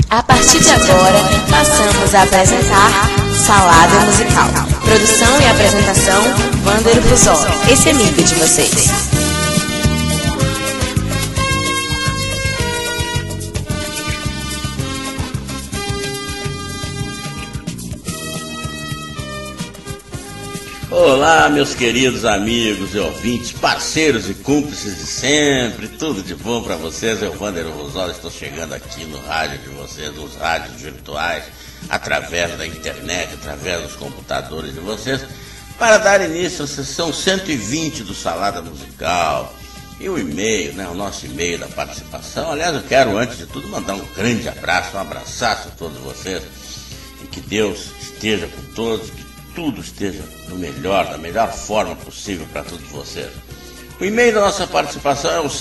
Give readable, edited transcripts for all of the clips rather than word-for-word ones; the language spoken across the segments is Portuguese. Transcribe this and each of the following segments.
A partir de agora, passamos a apresentar Salada Musical. Produção e apresentação, Wander Buzol. Esse amigo de vocês. Olá, meus queridos amigos e ouvintes, parceiros e cúmplices de sempre, tudo de bom para vocês. Eu, Wander Rosol, estou chegando aqui no rádio de vocês, nos rádios virtuais, através da internet, através dos computadores de vocês, para dar início à sessão 120 do Salada Musical. E o e-mail, o nosso e-mail da participação. Aliás, eu quero, antes de tudo, mandar um grande abraço, um abraçaço a todos vocês, e que Deus esteja com todos, que tudo esteja no melhor, da melhor forma possível para todos vocês. O e-mail da nossa participação é o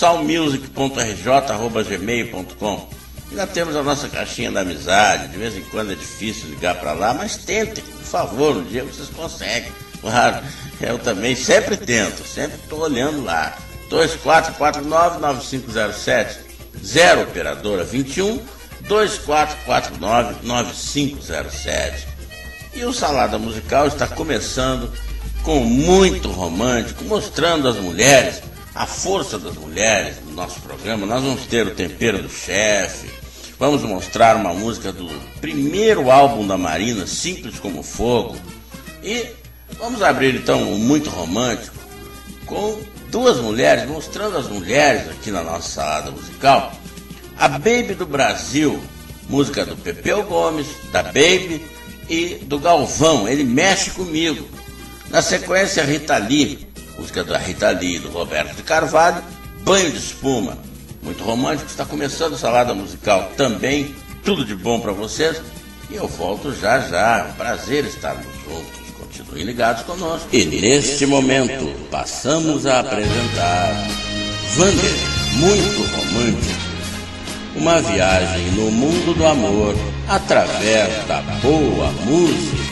salmusic.rj@gmail.com. Ainda temos a nossa caixinha da amizade, de vez em quando é difícil ligar para lá, mas tentem, por favor, um dia vocês conseguem. Claro, eu também sempre tento, sempre estou olhando lá. 2449-9507, 0 operadora 21 2449-9507. E o Salada Musical está começando com muito romântico, mostrando às mulheres, a força das mulheres no nosso programa. Nós vamos ter o Tempero do Chefe, vamos mostrar uma música do primeiro álbum da Marina, Simples como Fogo. E vamos abrir então um muito romântico com duas mulheres, mostrando as mulheres aqui na nossa Salada Musical. A Baby do Brasil, música do Pepeu Gomes, da Baby e do Galvão, Ele Mexe Comigo. Na sequência, Rita Lee, música da Rita Lee e do Roberto de Carvalho, Banho de Espuma. Muito romântico, está começando a Salada Musical também, tudo de bom para vocês. E eu volto já já, é um prazer estarmos juntos, continuem ligados conosco. E neste momento, passamos a apresentar Wander, Muito Romântico. Uma viagem no mundo do amor através da boa música.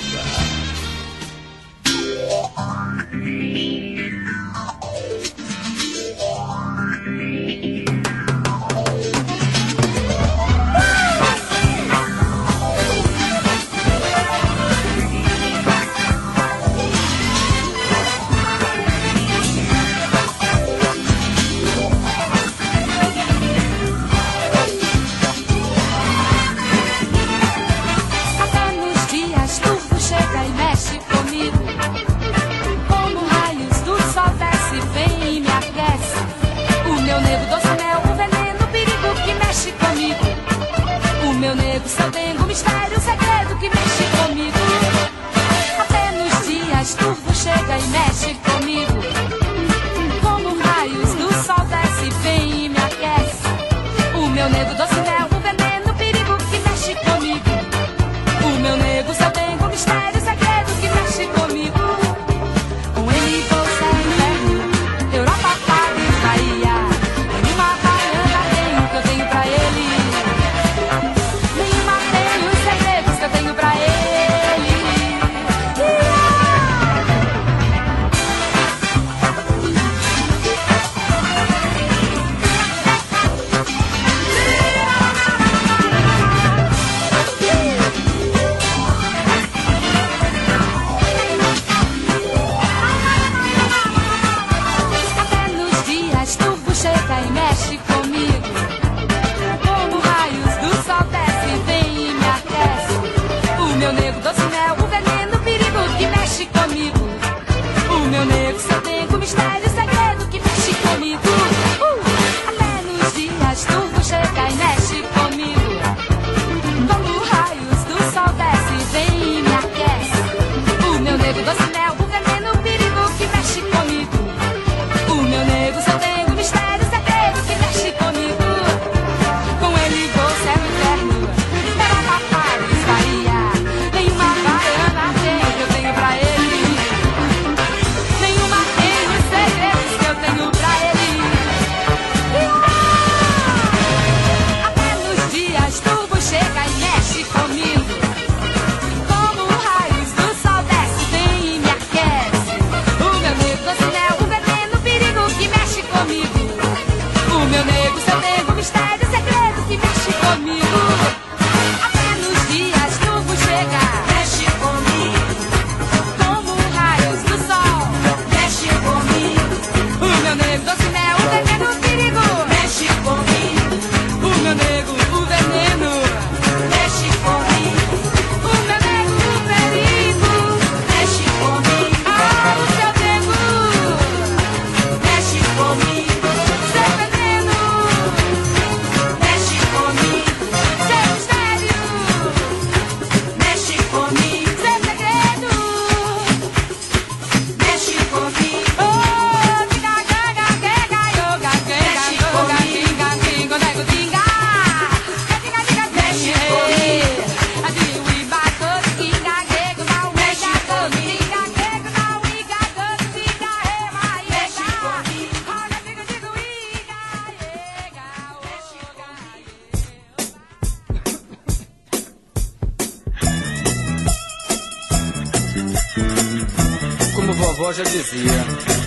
vovó já dizia.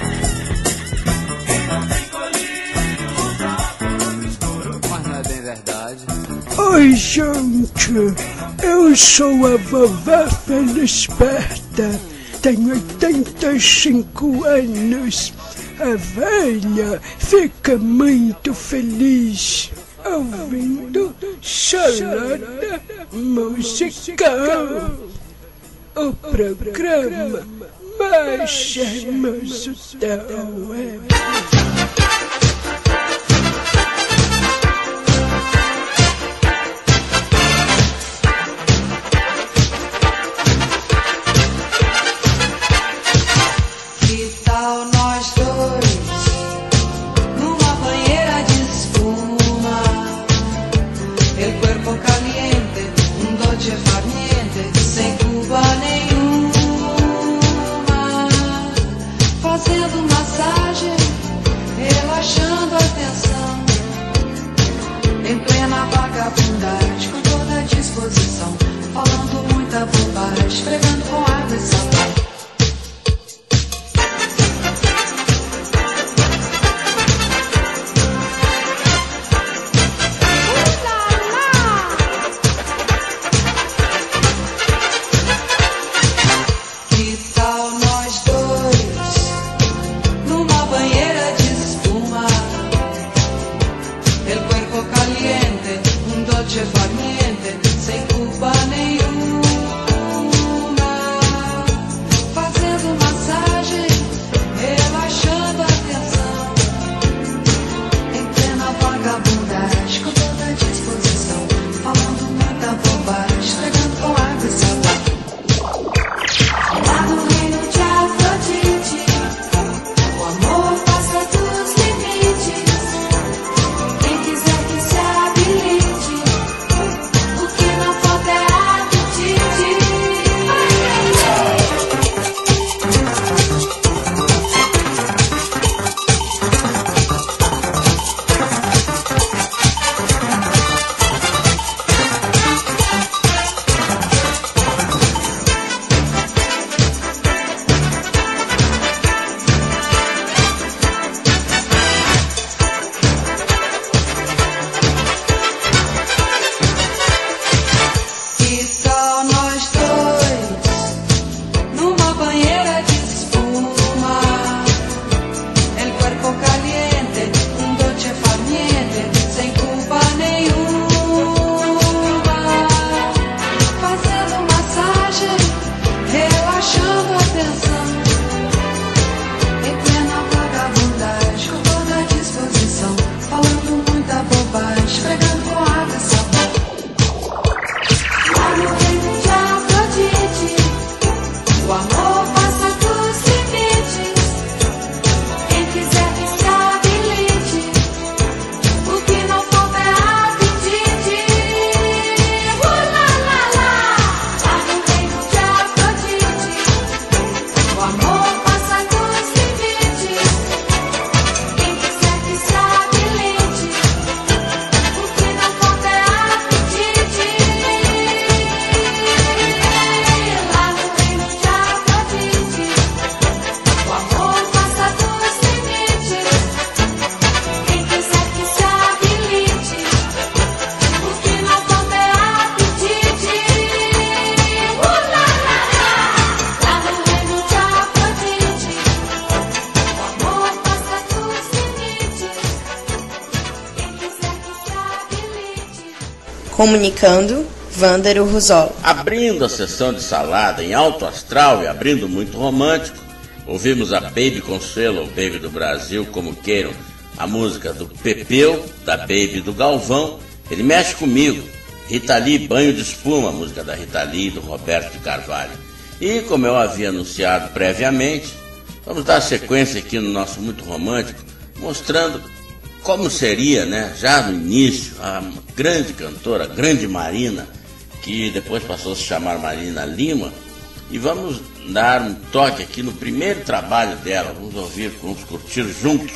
Mas não é bem verdade. Oi, gente, eu sou a vovó Felisberta, tenho 85 anos. A velha fica muito feliz ouvindo Salada Musical, o programa mais charmoso da web. Comunicando, Vândaro Ruzol. Abrindo a sessão de salada em alto astral e abrindo muito romântico, ouvimos a Baby Consuelo, ou Baby do Brasil, como queiram, a música do Pepeu, da Baby do Galvão, Ele Mexe Comigo, Rita Lee, Banho de Espuma, a música da Rita Lee e do Roberto de Carvalho. E, como eu havia anunciado previamente, vamos dar sequência aqui no nosso Muito Romântico, mostrando como seria, né, já no início, a grande cantora, a grande Marina, que depois passou a se chamar Marina Lima, e vamos dar um toque aqui no primeiro trabalho dela, vamos curtir juntos,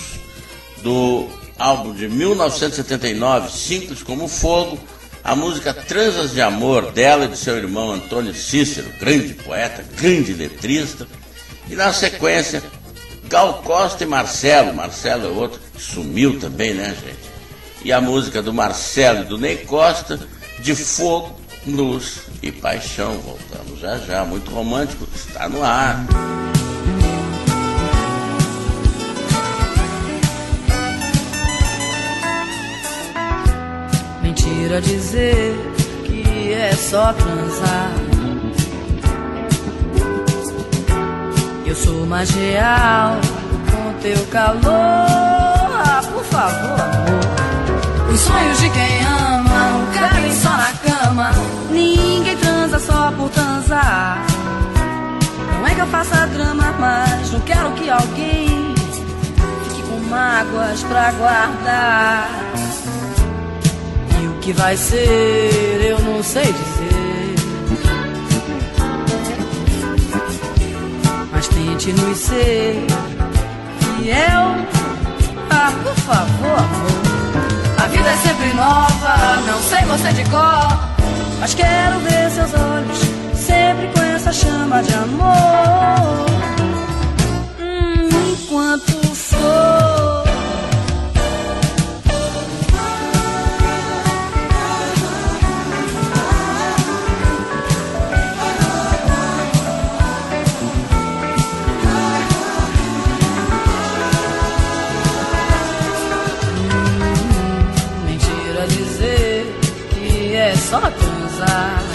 do álbum de 1979, Simples como Fogo, a música Transas de Amor dela e de seu irmão Antônio Cícero, grande poeta, grande letrista, E na sequência, Gal Costa e Marcelo. Marcelo é outro que sumiu também, né, gente? E a música do Marcelo e do Ney Costa, De Fogo, Luz e Paixão. Voltamos já já, muito romântico, está no ar. Mentira dizer que é só transar. Eu sou mais real com teu calor. Ah, por favor, amor. Os sonhos de quem ama não cabem só na cama. Ninguém transa só por transar. Não é que eu faça drama, mas não quero que alguém fique com mágoas pra guardar. E o que vai ser, eu não sei dizer. Mas tente nos ser fiel. Ah, por favor, amor. A vida é sempre nova, não sei você de cor, mas quero ver seus olhos sempre com essa chama de amor. Enquanto for só transar.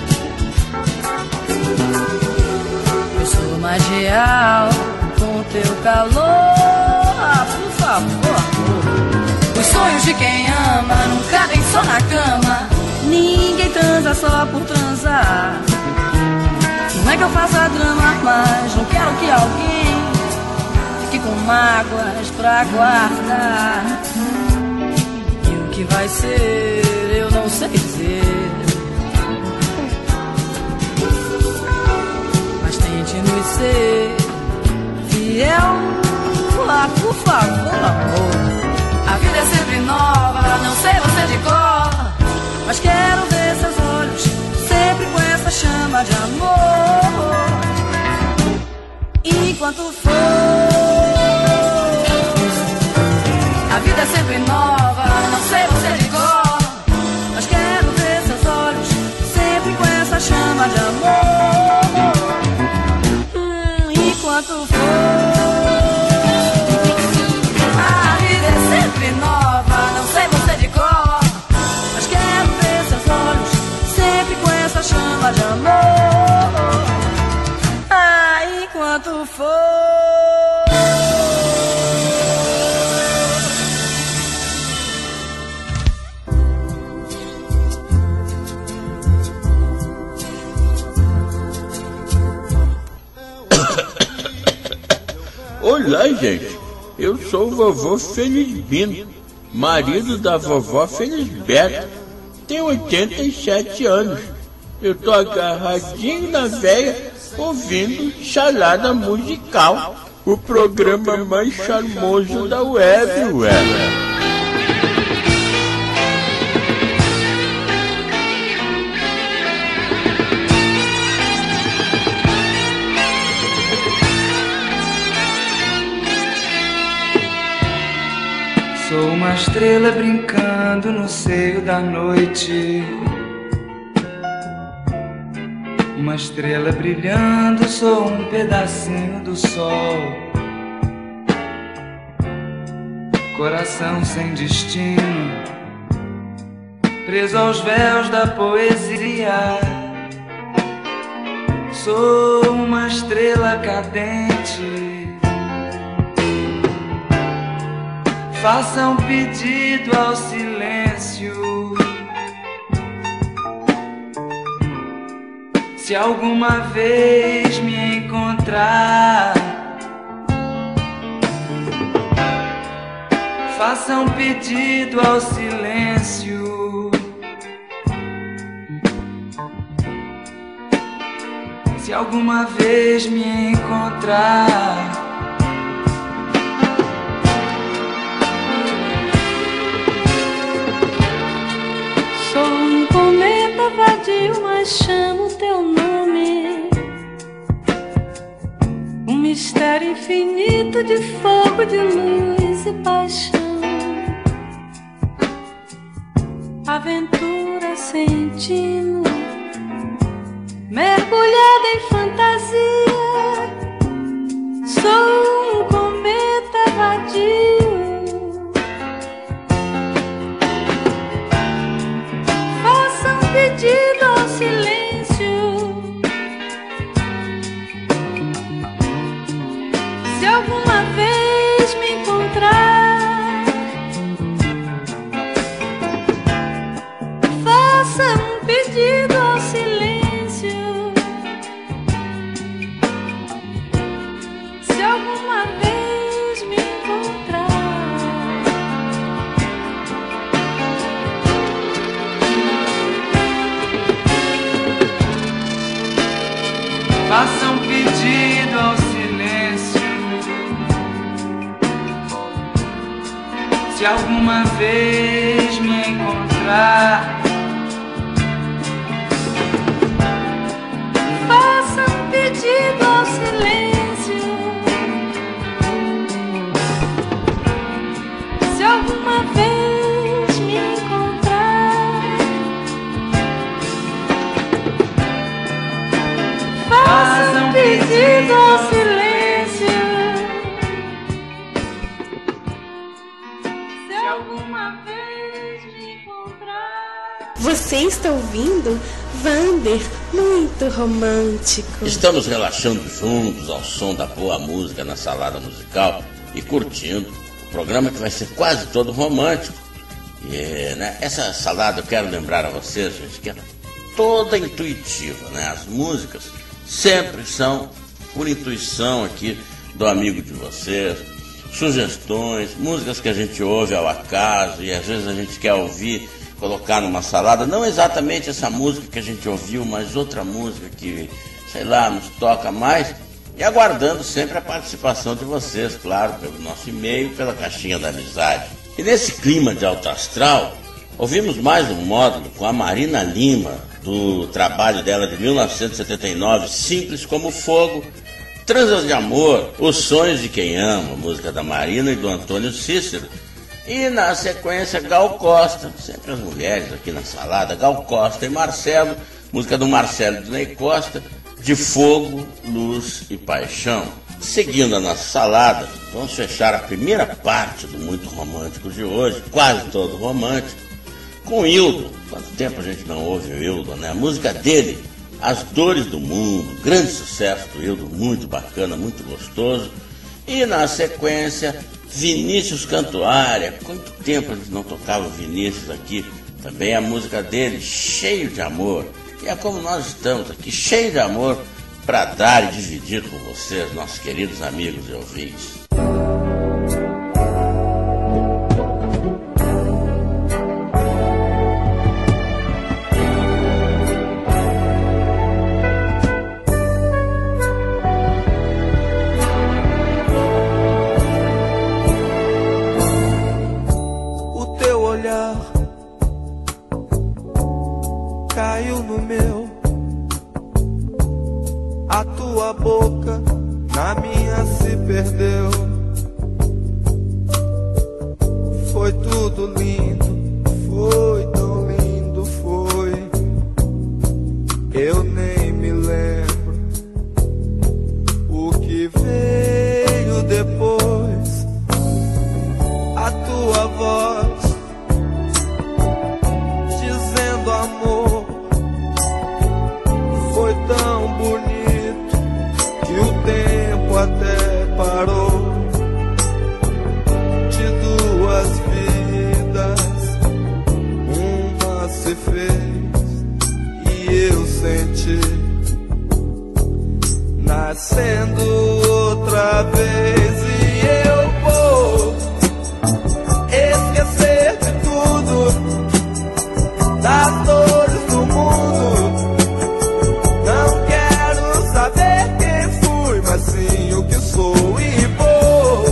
Eu sou mais real com teu calor. Ah, por favor, amor. Os sonhos de quem ama não cabem só na cama. Ninguém transa só por transar. Não é que eu faça drama, mas não quero que alguém fique com mágoas pra guardar. E o que vai ser, eu não sei dizer. Mas tente nos ser fiel. Ah, por favor, amor. A vida é sempre nova, não sei você de cor, mas quero ver seus olhos sempre com essa chama de amor. Enquanto for, a vida é sempre nova, não sei você de cor, mas quero ver seus olhos sempre com essa chama de amor. Enquanto for, a vida é sempre nova, não sei você de cor, mas quero ver seus olhos sempre com essa chama de amor. Enquanto for. Olá, gente. Eu sou o vovô Felisbino, marido da vovó Felisberta. Tenho 87 anos. Eu tô agarradinho na véia, ouvindo Salada Musical, o programa mais charmoso da web, Sou uma estrela brincando no seio da noite, uma estrela brilhando, sou um pedacinho do sol. Coração sem destino, preso aos véus da poesia. Sou uma estrela cadente. Faça um pedido ao silêncio. Se alguma vez me encontrar, faça um pedido ao silêncio. Se alguma vez me encontrar, sou um cometa vadio, mas chamo teu nome. infinito de fogo, de luz e paixão. Aventura sentindo, mergulhada em fantasia. Sou um cometa vadio. Faça um pedido ao silêncio. Se alguma vez me encontrar, faça um pedido ao silêncio. Se alguma vez me encontrar, faça um pedido ao silêncio. Se alguma vez me encontrar, faça um pedido ao silêncio. Se alguma vez me encontrar, faça um pedido ao silêncio. Se alguma vez me encontrar. Você está ouvindo Vander, muito romântico. Estamos relaxando juntos ao som da boa música na salada musical e curtindo o programa que vai ser quase todo romântico. E né, essa salada eu quero lembrar a vocês, gente, que é toda intuitiva, né? As músicas sempre são por intuição aqui do amigo de vocês, sugestões, músicas que a gente ouve ao acaso e às vezes a gente quer ouvir, colocar numa salada, não exatamente essa música que a gente ouviu, mas outra música que, sei lá, nos toca mais, e aguardando sempre a participação de vocês, claro, pelo nosso e-mail, pela caixinha da amizade. E nesse clima de alto astral, ouvimos mais um módulo com a Marina Lima, do trabalho dela de 1979, Simples como Fogo, Transas de Amor, Os Sonhos de Quem Ama, música da Marina e do Antônio Cícero. E na sequência, Gal Costa, sempre as mulheres aqui na salada, Gal Costa e Marcelo, música do Marcelo e do Ney Costa, De Fogo, Luz e Paixão. Seguindo a nossa salada, vamos fechar a primeira parte do Muito Romântico de hoje, quase todo romântico, com o Hildo. Quanto tempo a gente não ouve o Hildo, né? A música dele, As Dores do Mundo, grande sucesso do Hildo, muito bacana, muito gostoso. E na sequência, Vinícius Cantuária. Quanto tempo a gente não tocava o Vinícius aqui? Também a música dele, Cheio de Amor. E é como nós estamos aqui, cheio de amor, para dar e dividir com vocês, nossos queridos amigos e ouvintes. Caiu no meu, a tua boca na minha se perdeu. Foi tudo lindo, foi tão lindo, foi. Eu nem me lembro o que veio depois. A tua voz dizendo amor. Foi tão bonito que o tempo até parou. De duas vidas, uma se fez e eu senti nascendo outra vez. E eu vou esquecer de tudo, das dores do mundo. Não quero saber quem fui, mas sim o que sou. E vou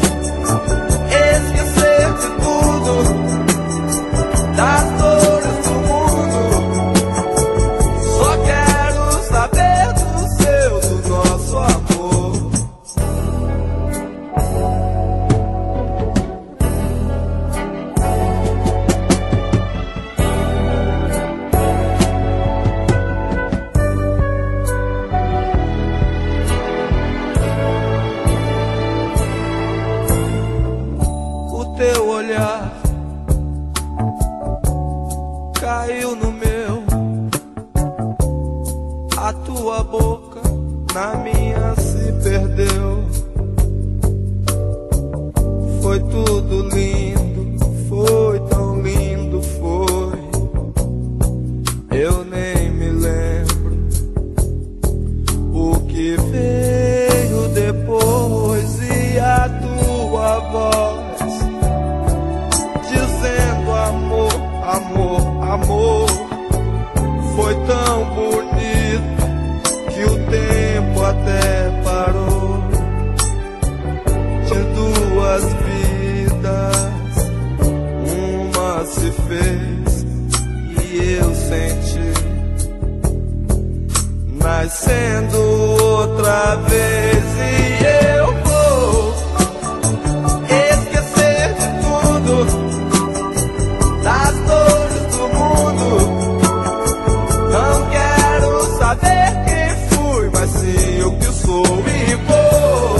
esquecer de tudo, das dores do mundo. Só quero saber do seu, do nosso amor. tua boca na minha se perdeu. Foi tudo lindo, foi tão lindo, foi. Eu nem me lembro o que veio depois e a tua voz dizendo amor, amor, amor. Foi tão bonito que o tempo até parou. De duas vidas, uma se fez e eu senti nascendo outra vez. E eu vou esquecer de tudo, das dores do mundo. Não quero saber quem fui, mas sim o que sou. E vou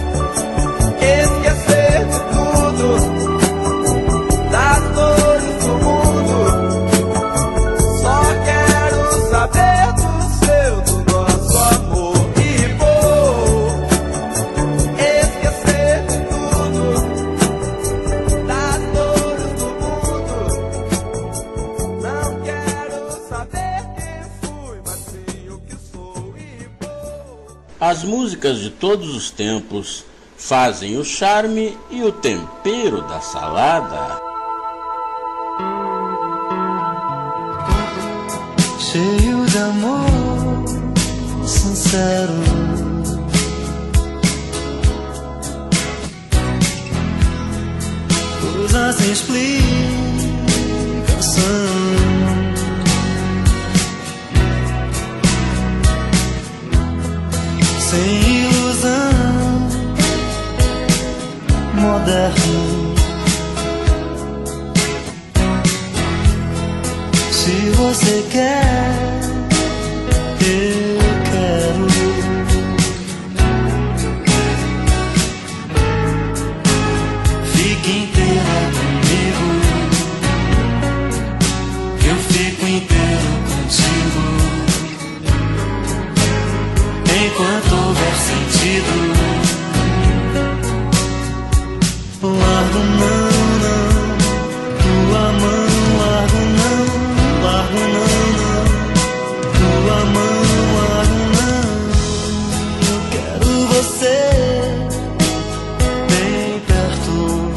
esquecer de tudo, das dores do mundo. Só quero saber do seu, do nosso amor. E vou esquecer de tudo, das dores do mundo. Não quero saber quem fui, mas sim o que sou. E vou. As músicas de todos os tempos fazem o charme e o tempero da salada. Cheio de amor sincero, coisa sem explicação, sem ilusão, moderno. Se você quer, eu quero. Fique inteira comigo, eu fico inteiro contigo. Enquanto houver sentido, largo não, não, tua mão, largo não, largo não, não, tua mão, largo não. Eu quero você bem perto.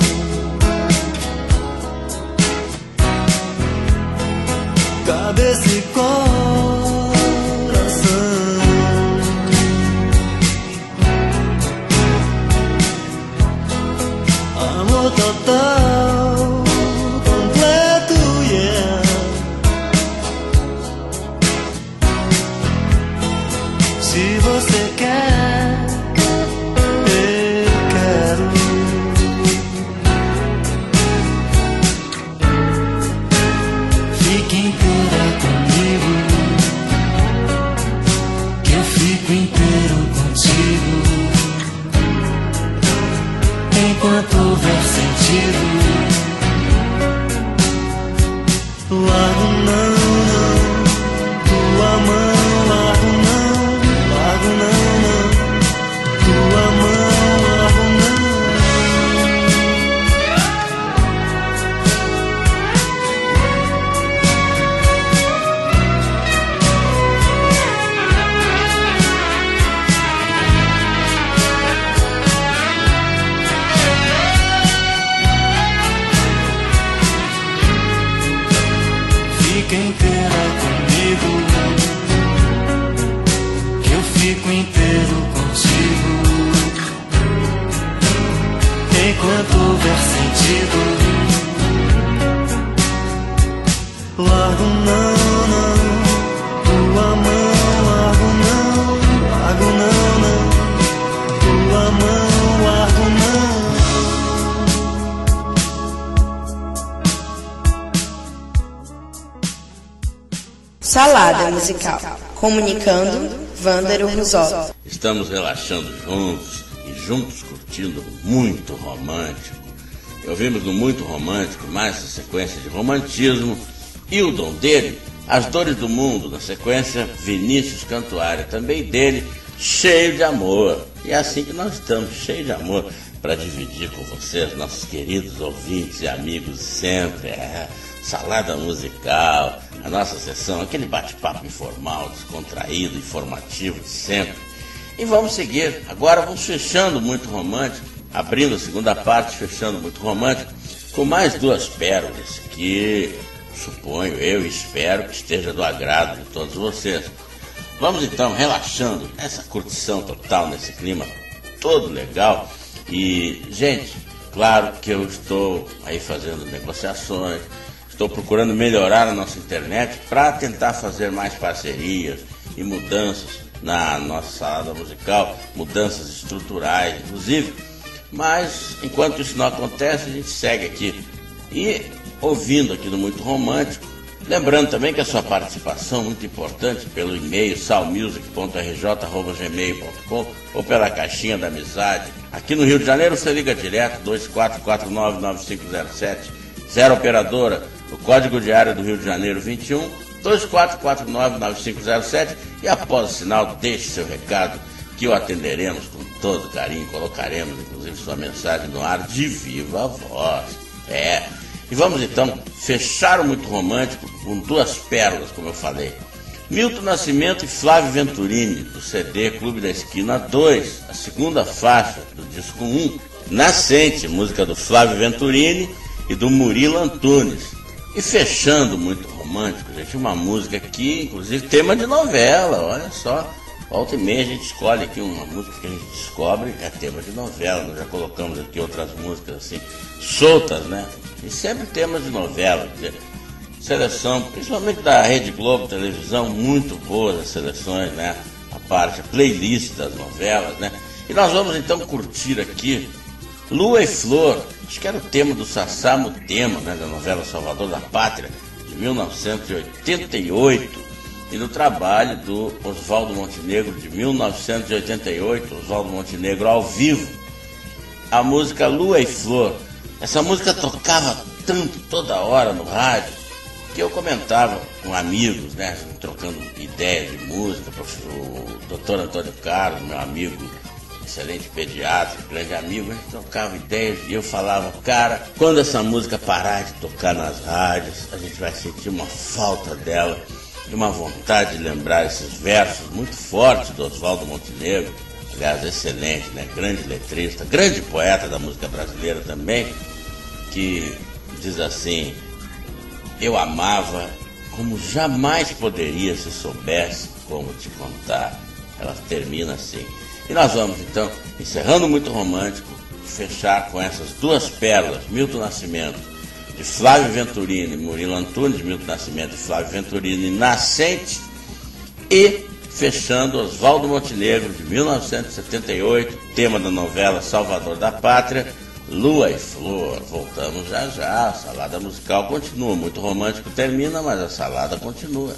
Cabeça e coração, amor total, completo, yeah. Se você quer, eu quero. Fique inteira comigo, que eu fico inteiro contigo. Enquanto houver sentido, largo não, não, tua mão, largo não, largo não, não, tua mão, largo não. Fica inteira comigo, que eu fico inteiro contigo. Enquanto houver sentido, largo não, não, tua mão, largo não, largo não, não, tua mão, largo não. Salada musical. Comunicando, Vândaro Rosó. Estamos relaxando juntos e juntos curtindo Muito Romântico. E ouvimos no Muito Romântico mais essa sequência de romantismo e o dom dele, As Dores do Mundo, na sequência Vinícius Cantuária, também dele, Cheio de Amor. E é assim que nós estamos, cheio de amor, para dividir com vocês, nossos queridos ouvintes e amigos sempre. Salada musical, a nossa sessão, aquele bate-papo informal, descontraído, informativo de sempre. E vamos seguir, agora vamos fechando Muito Romântico, abrindo a segunda parte, fechando Muito Romântico, com mais duas pérolas que suponho, eu espero que esteja do agrado de todos vocês. Vamos então relaxando nessa curtição total, nesse clima todo legal. E, gente, claro que eu estou aí fazendo negociações, estou procurando melhorar a nossa internet para tentar fazer mais parcerias e mudanças na nossa salada musical, mudanças estruturais, inclusive. Mas, enquanto isso não acontece, a gente segue aqui e ouvindo aqui no Muito Romântico. Lembrando também que a sua participação é muito importante pelo e-mail salmusic.rj@gmail.com ou pela caixinha da amizade. Aqui no Rio de Janeiro você liga direto 2449-9507, 0 operadora, o código de área do Rio de Janeiro 21, 2449-9507 e após o sinal deixe seu recado que o atenderemos com todo carinho, colocaremos inclusive sua mensagem no ar de viva voz. E vamos então fechar o Muito Romântico com duas pérolas, como eu falei. Milton Nascimento e Flávio Venturini, do CD Clube da Esquina 2, a segunda faixa do disco 1, Nascente, música do Flávio Venturini e do Murilo Antunes. E fechando Muito Romântico, gente, uma música que, inclusive, tema de novela, olha só. Volta e meia a gente escolhe aqui uma música que a gente descobre, é tema de novela. Nós já colocamos aqui outras músicas assim, soltas, né? E sempre temas de novela. Seleção, principalmente da Rede Globo Televisão, muito boas as seleções, né? A playlist das novelas, né? E nós vamos então curtir aqui Lua e Flor, acho que era o tema do Sassá Mutema, né? Da novela Salvador da Pátria, de 1988. E no trabalho do Oswaldo Montenegro, de 1988, Oswaldo Montenegro ao vivo, a música Lua e Flor. Essa música tocava tanto, toda hora no rádio, que eu comentava com amigos, né, trocando ideias de música, o doutor Antônio Carlos, meu amigo, excelente pediatra, grande amigo, a gente trocava ideias e eu falava, cara, quando essa música parar de tocar nas rádios, a gente vai sentir uma falta dela, e uma vontade de lembrar esses versos muito fortes do Oswaldo Montenegro, aliás, excelente, né? Grande letrista, grande poeta da música brasileira também, que diz assim: eu amava como jamais poderia se soubesse como te contar. Ela termina assim. E nós vamos então, encerrando Muito Romântico, fechar com essas duas pérolas, Milton Nascimento de Flávio Venturini, Murilo Antunes, de Milton Nascimento e Flávio Venturini, Nascente, e fechando Oswaldo Montenegro, de 1978, tema da novela Salvador da Pátria, Lua e Flor. Voltamos já já, a salada musical continua, Muito Romântico termina, mas a salada continua.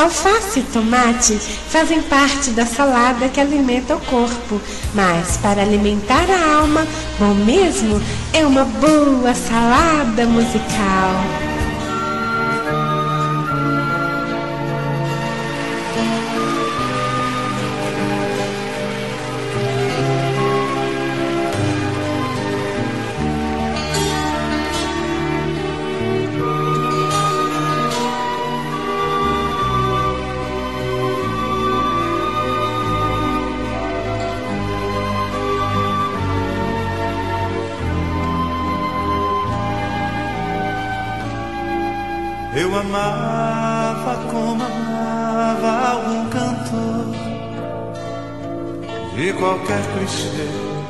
Alface e tomate fazem parte da salada que alimenta o corpo, mas para alimentar a alma, bom mesmo é uma boa salada musical. Eu amava como amava algum cantor de qualquer clichê,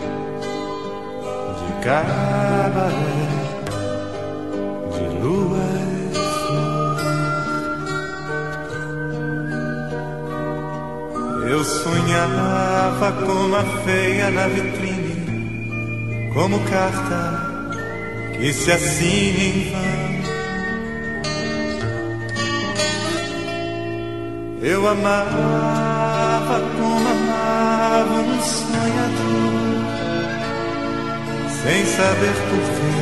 de cabaré, de lua e flor. Eu sonhava como a feia na vitrine, como carta que se assina em vão. Eu amava como amava um sonhador, sem saber porquê,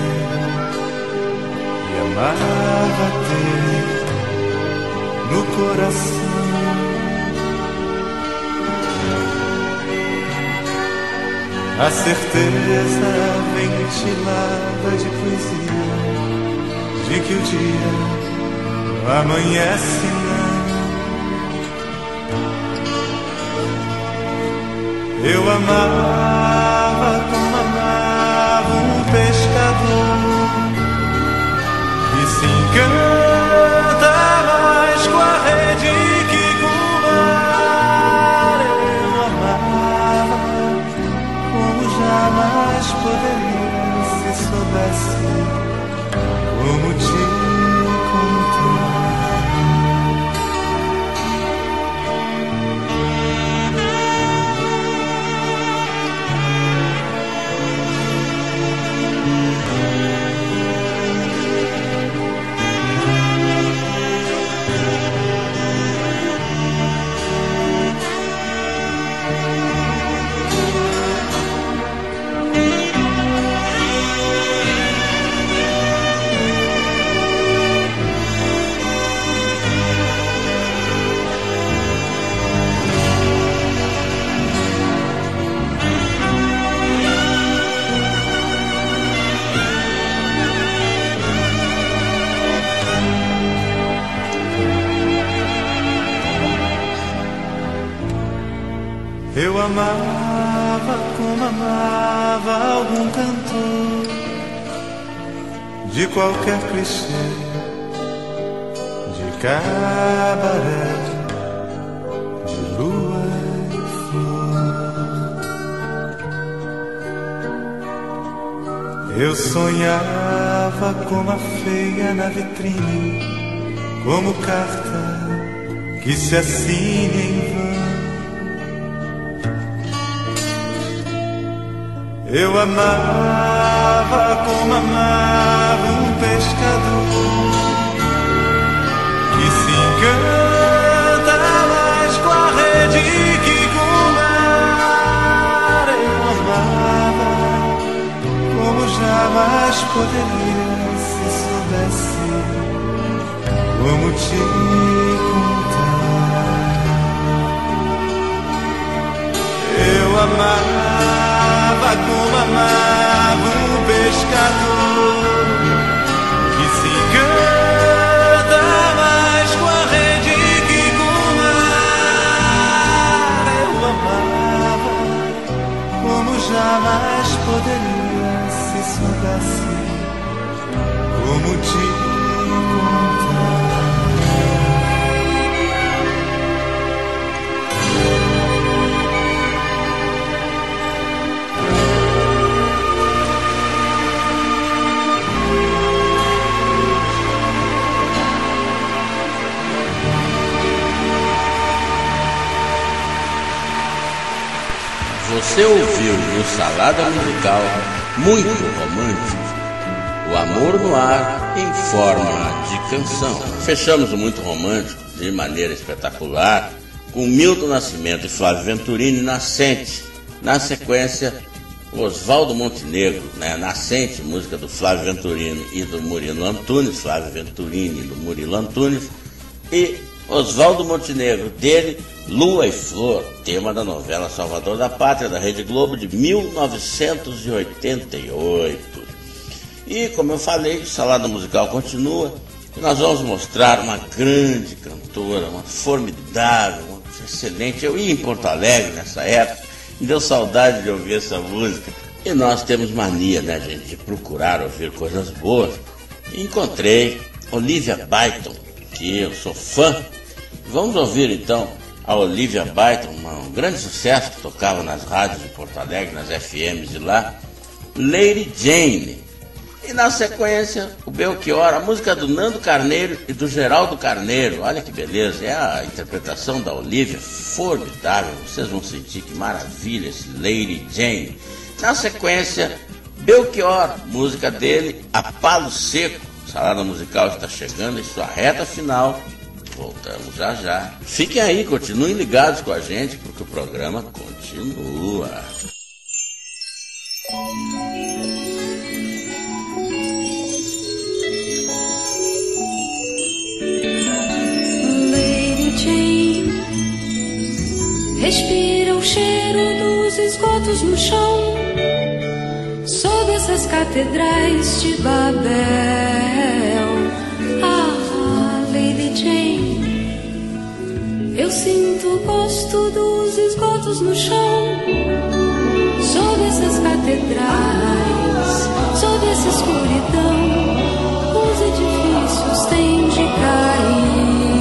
e amava ter no coração a certeza ventilada de poesia de que o dia amanhece. Eu amava como amava um pescador que se encanta mais com a rede que com o mar. Eu amava como jamais poderia se soubesse como te contar. Eu amava como amava algum cantor de qualquer clichê, de cabaré, de lua e flor. Eu sonhava como a feia na vitrine, como carta que se assina em vão. Eu amava como amava um pescador que se encanta mais com a rede que com o mar. Eu amava como jamais poderia se soubesse como te contar. Eu amava como amava um pescador que se encanta mais com a rede que com o mar. Eu amava como jamais poderia se soubesse como te contar. Você ouviu no Salada Musical muito romântico, o amor no ar em forma de canção. Fechamos o Muito Romântico de maneira espetacular com Milton Nascimento e Flávio Venturini, Nascente. Na sequência, Oswaldo Montenegro, né? Nascente, música do Flávio Venturini e do Murilo Antunes, Flávio Venturini e do Murilo Antunes, e Oswaldo Montenegro, dele, Lua e Flor, tema da novela Salvador da Pátria, da Rede Globo, de 1988. E, como eu falei, Salada Musical continua. Nós vamos mostrar uma grande cantora, uma formidável, uma excelente. Eu ia em Porto Alegre nessa época, me deu saudade de ouvir essa música. E nós temos mania, né, gente, de procurar ouvir coisas boas. E encontrei Olivia Byton, que eu sou fã. Vamos ouvir então a Olivia Byton, um grande sucesso que tocava nas rádios de Porto Alegre, nas FMs de lá, Lady Jane. E na sequência, o Belchior, a música do Nando Carneiro e do Geraldo Carneiro. Olha que beleza, é a interpretação da Olivia, formidável. Vocês vão sentir que maravilha esse Lady Jane. Na sequência, Belchior, música dele, A Palo Seco. Salada Musical está chegando em sua reta final. Voltamos já já. Fiquem aí, continuem ligados com a gente, porque o programa continua. Respira o cheiro dos esgotos no chão, sob essas catedrais de Babel. Ah, Lady Jane, eu sinto o gosto dos esgotos no chão, sob essas catedrais, sob essa escuridão, os edifícios têm de cair.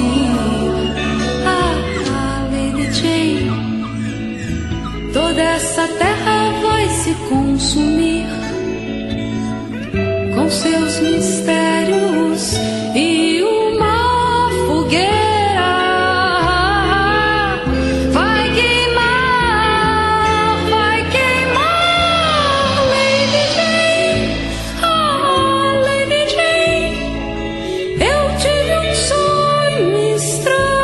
Toda essa terra vai se consumir com seus mistérios e uma fogueira vai queimar, Lady Jane. Ah, Lady Jane, eu tive um sonho estranho.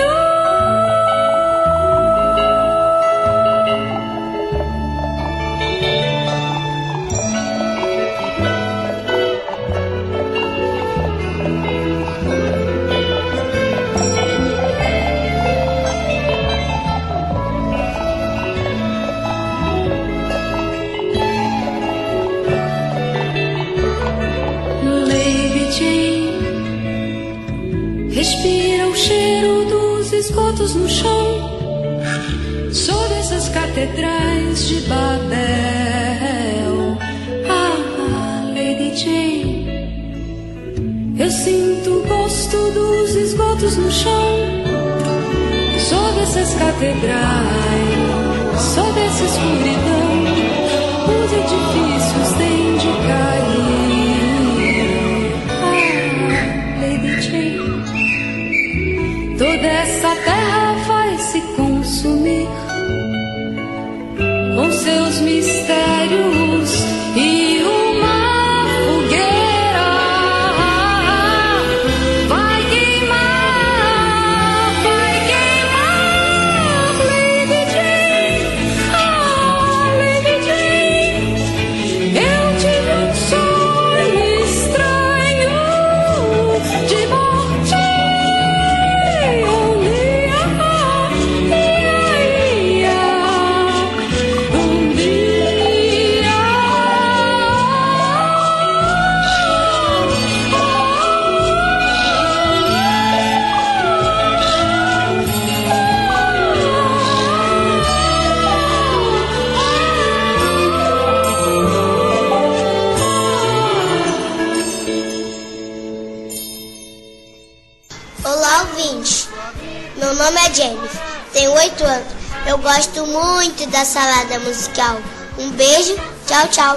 Respira o cheiro dos esgotos no chão, sob essas catedrais de Babel. Ah, Lady Jane, eu sinto o gosto dos esgotos no chão, sob essas catedrais, sob essa escuridão, os edifícios têm de cair. Ah, Lady Jane, toda essa terra vai se consumir com seus mistérios e uma fogueira vai queimar, Lady Jane. Ah, Lady Jane, eu tive um sonho estranho de morte. Olá, ouvintes. Meu nome é Jennifer, tenho 8 anos. Eu gosto muito da Salada Musical. Um beijo, tchau, tchau.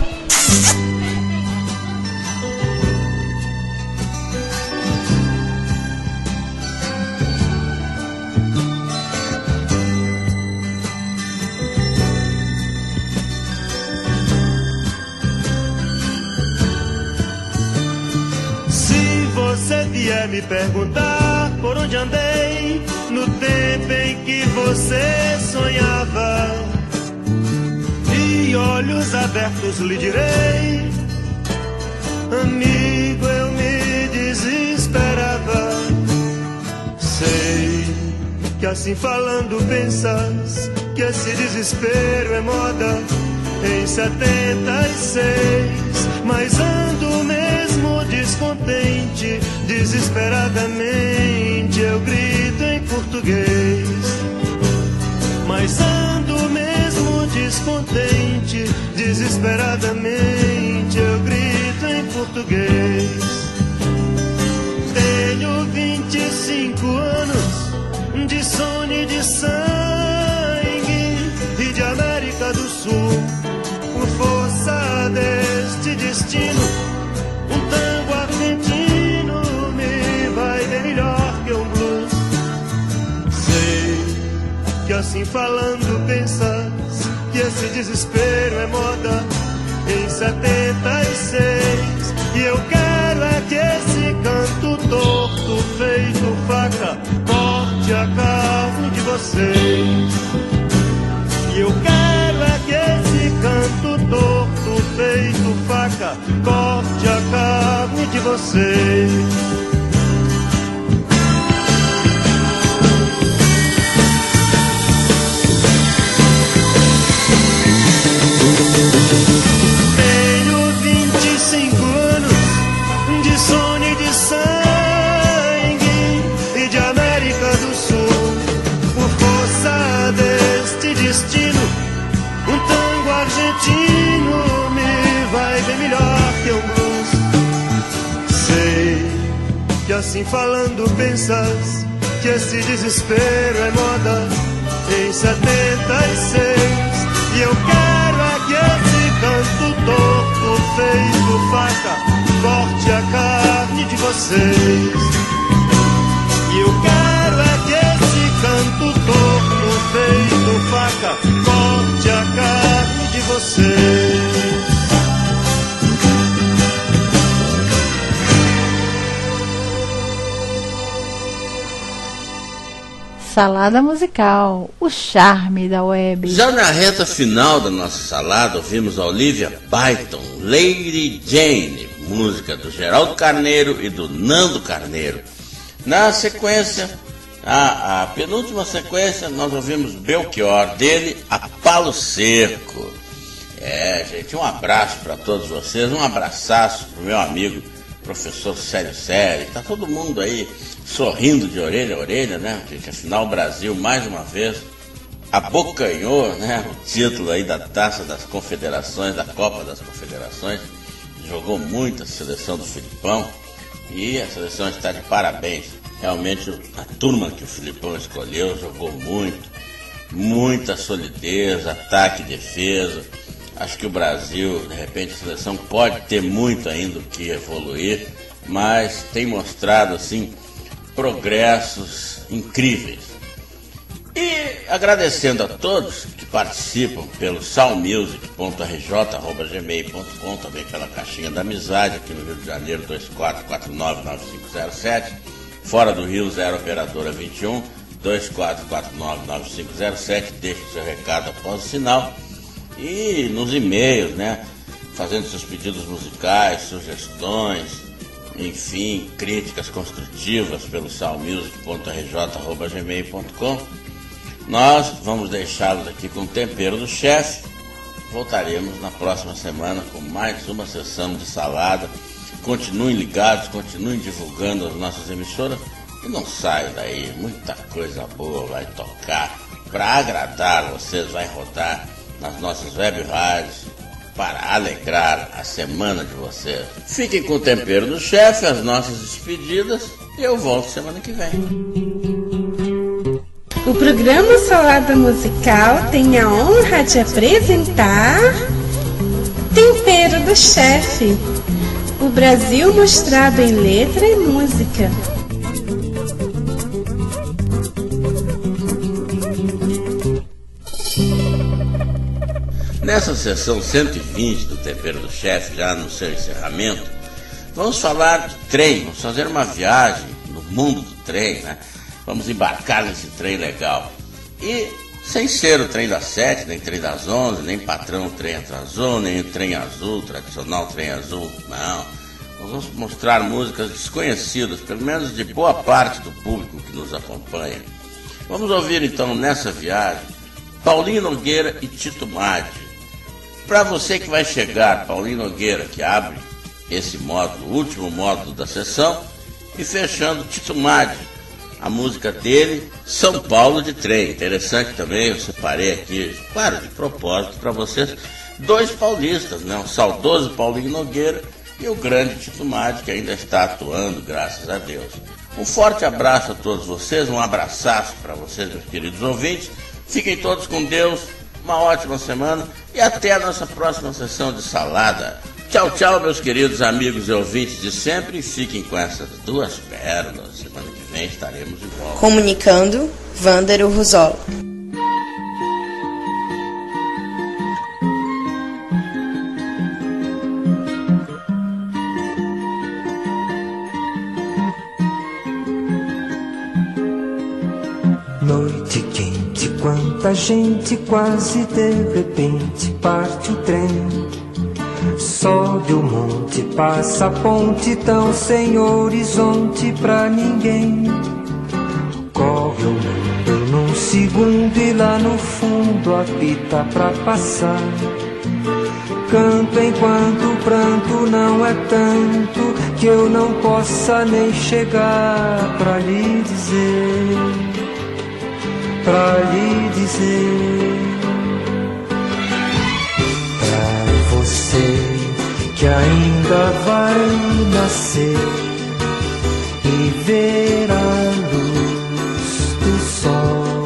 Se você vier me perguntar por onde andei, no tempo em que você sonhava, de olhos abertos lhe direi, amigo, eu me desesperava. Sei que assim falando pensas que esse desespero é moda em 76, mas ando mesmo descontente, desesperadamente eu grito em português. Mas ando mesmo descontente, desesperadamente eu grito em português. Tenho 25 anos de sono e de sangue e de América do Sul. Por força deste destino, um tango argentino me vai bem melhor que um blues. Sei que assim falando pensas que esse desespero é moda em 76, e eu quero é que esse canto torto feito faca corte a carne de vocês. E eu quero é que esse canto torto feito faca corte a carne de vocês. Tenho 25 anos de sono e de sangue e de América do Sul. Por força deste destino, um tango argentino me vai bem melhor que um blues. Sei que assim falando pensas que esse desespero é moda em 76, e eu quero é que esse canto torto feito faca corte a carne de vocês. E eu quero é que esse canto torto feito faca corte a carne de vocês. Salada musical, o charme da web. Já na reta final da nossa salada, ouvimos a Olivia Byton, Lady Jane, música do Geraldo Carneiro e do Nando Carneiro. Na sequência, a penúltima sequência, nós ouvimos Belchior, dele a Palo Seco. Gente, um abraço para todos vocês, um abraçaço pro meu amigo professor Célio Sério. Tá todo mundo aí sorrindo de orelha a orelha, né, gente? Afinal, o Brasil, mais uma vez, abocanhou, né, o título aí da Taça das Confederações, da Copa das Confederações. Jogou muito a seleção do Filipão e a seleção está de parabéns. Realmente, a turma que o Filipão escolheu jogou muito, muita solidez, ataque e defesa. Acho que o Brasil, de repente, a seleção pode ter muito ainda o que evoluir, mas tem mostrado, assim, progressos incríveis. E agradecendo a todos que participam pelo soundmusic.rj@gmail.com, também pela caixinha da amizade aqui no Rio de Janeiro, 2449-9507, fora do Rio, 0 operadora 21 2449-9507, deixe seu recado após o sinal, e nos e-mails, né, fazendo seus pedidos musicais, sugestões, enfim, críticas construtivas pelo soundmusic.rj@gmail.com. Nós vamos deixá-los aqui com o tempero do chefe. Voltaremos na próxima semana com mais uma sessão de salada. Continuem ligados, continuem divulgando as nossas emissoras e não saiam daí. Muita coisa boa vai tocar para agradar vocês, vai rodar nas nossas web rádios para alegrar a semana de vocês. Fiquem com o tempero do chefe, as nossas despedidas, e eu volto semana que vem. O programa Salada Musical tem a honra de apresentar Tempero do Chefe, o Brasil mostrado em letra e música. Nessa sessão 120 do Tempero do Chefe, já no seu encerramento, vamos falar de trem, vamos fazer uma viagem no mundo do trem, né? Vamos embarcar nesse trem legal. E sem ser o trem das 7, nem trem das 11, nem patrão trem atrasou, nem o trem azul, tradicional trem azul, não. Nós vamos mostrar músicas desconhecidas, pelo menos de boa parte do público que nos acompanha. Vamos ouvir então nessa viagem Paulinho Nogueira e Tito Maddi. Para você que vai chegar, Paulinho Nogueira, que abre esse módulo, o último módulo da sessão, e fechando Tito Maddi, a música dele, São Paulo de Trem. Interessante também, eu separei aqui, claro, de propósito para vocês, dois paulistas, né? O saudoso Paulinho Nogueira e o grande Tito Maddi, que ainda está atuando, graças a Deus. Um forte abraço a todos vocês, um abraçaço para vocês, meus queridos ouvintes. Fiquem todos com Deus, uma ótima semana e até a nossa próxima sessão de salada. Tchau, tchau, meus queridos amigos e ouvintes de sempre. E fiquem com essas duas pérolas. Semana que vem estaremos de volta. Comunicando, Vândero Ruzola. Noite quente, quanta gente, quase de repente parte o trem. Sobe o monte, passa a ponte, tão sem horizonte pra ninguém. Corre o mundo num segundo e lá no fundo apita pra passar. Canto enquanto o pranto não é tanto que eu não possa nem chegar pra lhe dizer, pra lhe dizer. Pra você que ainda vai nascer e ver a luz do sol,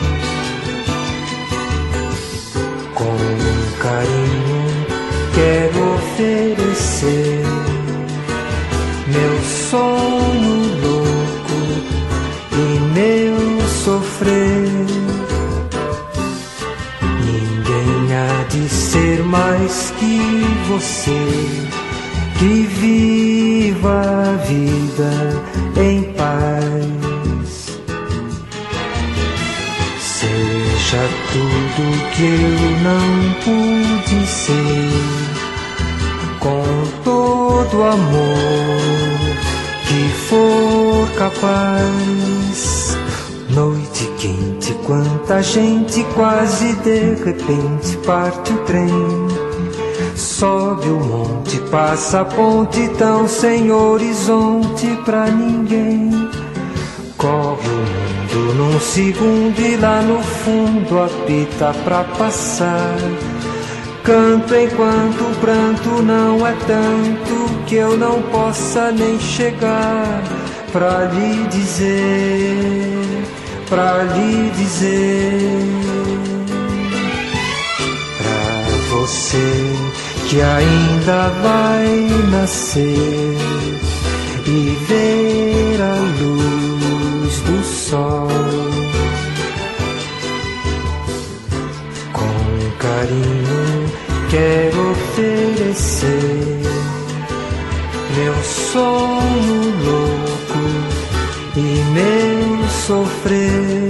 com carinho quero oferecer meu sonho louco e meu sofrer. Ninguém há de ser mais que você, que viva a vida em paz. Seja tudo que eu não pude ser, com todo amor que for capaz. Noite quente, quanta gente, quase de repente parte o trem. Sobe o monte, passa a ponte, tão sem horizonte pra ninguém. Corre o mundo num segundo e lá no fundo apita pra passar. Canto enquanto o pranto não é tanto que eu não possa nem chegar pra lhe dizer, pra lhe dizer. Pra você que ainda vai nascer e ver a luz do sol, com carinho quero oferecer meu sonho louco e meu sofrer.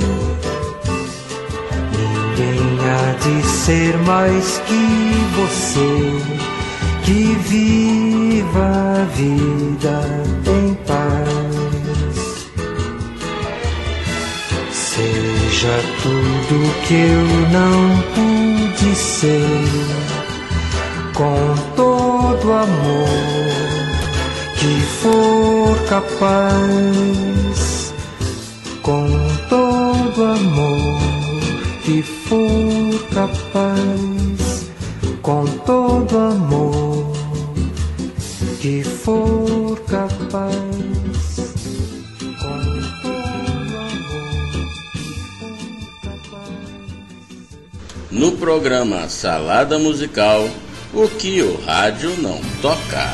Ninguém há de ser mais que você, que viva a vida em paz. Seja tudo que eu não pude ser, com todo amor que for capaz, com todo amor que for capaz, com todo amor que for capaz, com todo amor que for capaz. No programa Salada Musical, o que o rádio não toca.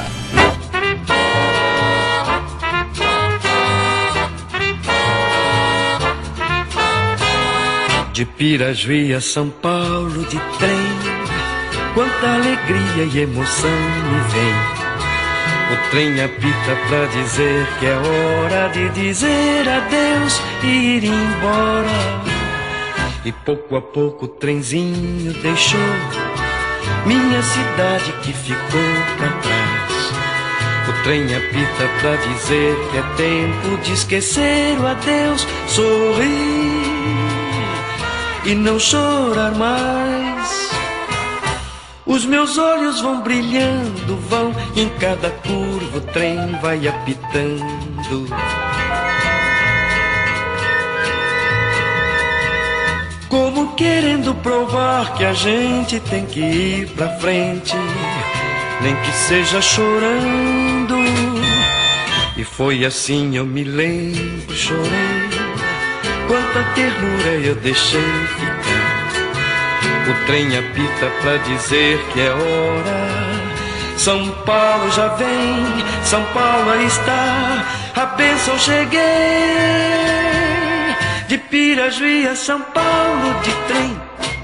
De Pirajuí a São Paulo de trem, quanta alegria e emoção me vem. O trem apita pra dizer que é hora de dizer adeus e ir embora. E pouco a pouco o trenzinho deixou minha cidade que ficou pra trás. O trem apita pra dizer que é tempo de esquecer o adeus, sorrir e não chorar mais. Os meus olhos vão brilhando, vão em cada curva o trem vai apitando. Como querendo provar que a gente tem que ir pra frente, nem que seja chorando. E foi assim, eu me lembro, chorei, quanta ternura eu deixei ficar. O trem apita pra dizer que é hora. São Paulo já vem, São Paulo aí está, a bênção cheguei. De Pirajuí a São Paulo de trem.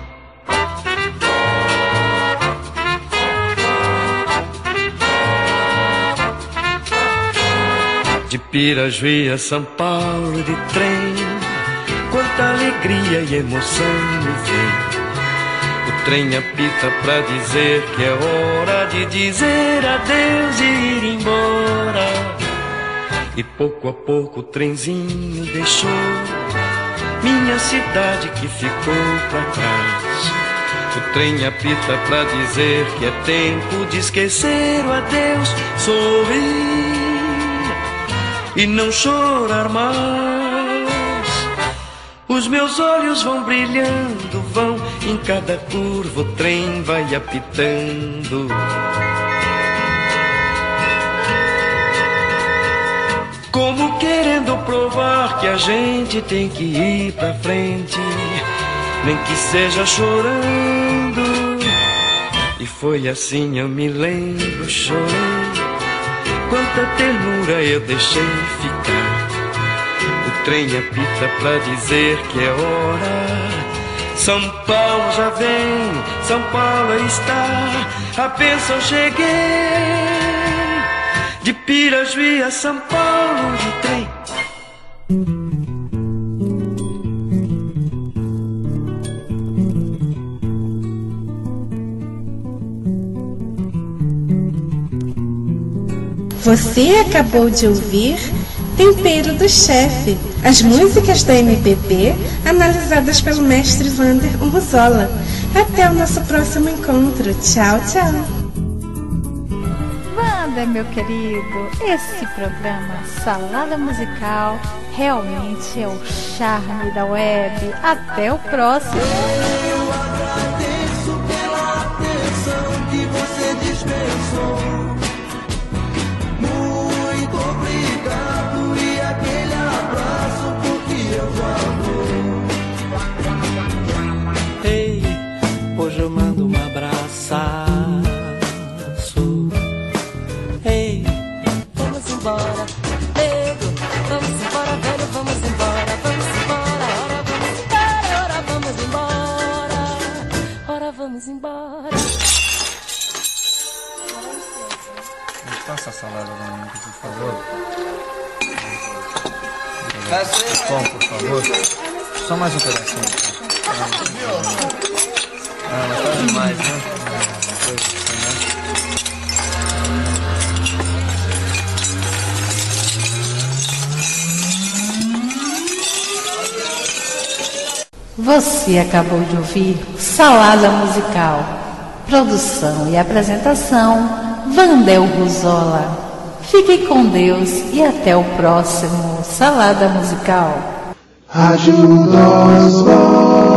De Pirajuí a São Paulo de trem, quanta alegria e emoção me vem. O trem apita pra dizer que é hora de dizer adeus e ir embora. E pouco a pouco o trenzinho deixou minha cidade que ficou pra trás. O trem apita pra dizer que é tempo de esquecer o adeus, sorrir e não chorar mais. Os meus olhos vão brilhando, vão em cada curva o trem vai apitando. Como querendo provar que a gente tem que ir pra frente, nem que seja chorando. E foi assim, eu me lembro, chorei, quanta ternura eu deixei ficar. O trem apita pra dizer que é hora. São Paulo já vem, São Paulo aí está, a bênção cheguei. De Pirajuí a São Paulo de trem. Você acabou de ouvir Tempero do Chefe, as músicas da MPB analisadas pelo mestre Wander Urruzola. Até o nosso próximo encontro. Tchau, tchau. Wander, meu querido, esse programa Salada Musical realmente é o charme da web. Até o próximo. Eu agradeço pela atenção que você dispensou. Muito obrigado e aquele abraço porque eu já vou. Ei, hoje eu mando um abraço. Ei, vamos embora, nego, vamos embora, velho, vamos embora, vamos embora, ora vamos embora, ora vamos embora. Passa a salada da mãe, por favor. Pão, por favor. Só mais um pedacinho. Ah, mas tá demais, né? Você acabou de ouvir Salada Musical. Produção e apresentação Wander Urruzola. Fique com Deus e até o próximo Salada Musical. Ajuda os